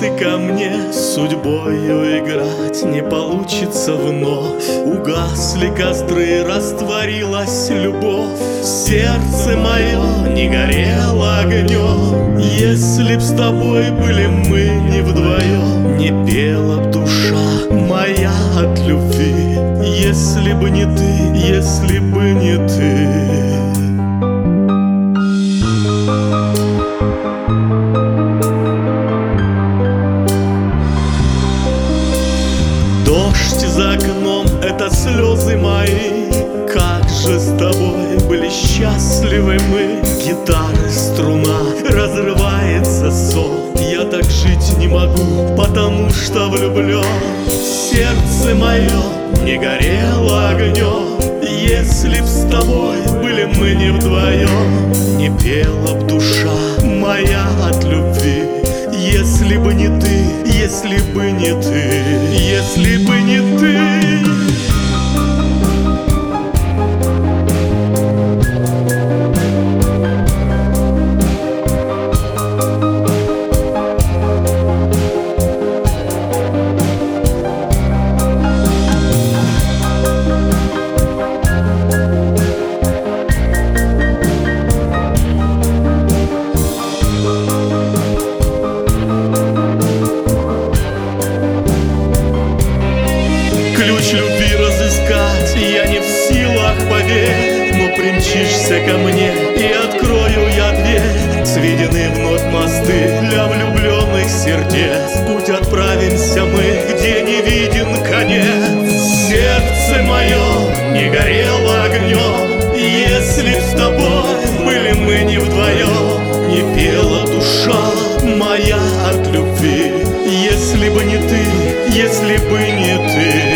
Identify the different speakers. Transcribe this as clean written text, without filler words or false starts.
Speaker 1: ты ко мне, судьбою играть не получится вновь. Угасли костры, растворилась любовь, сердце мое не горело огнем. Если б с тобой были мы не вдвоем, не пела б душа моя от любви. Если бы не ты, если бы не ты. Дождь за окном — это слезы мои. Как же с тобой были счастливы мы. Гитары струна, разрывается сон. Я так жить не могу, потому что влюблен. Сердце мое не горело огнем. Если б с тобой были мы не вдвоем, не пела б душа моя от любви. Если бы не ты, если бы не ты, если бы не ты. Ключ любви разыскать я не в силах, поверь. Но примчишься ко мне, и открою я дверь. Сведены вновь мосты для влюбленных сердец. В путь отправимся мы, где не виден конец. Сердце мое не горело огнем. Если б с тобой были мы не вдвоем, не пела душа моя от любви. Если бы не ты, если бы не ты.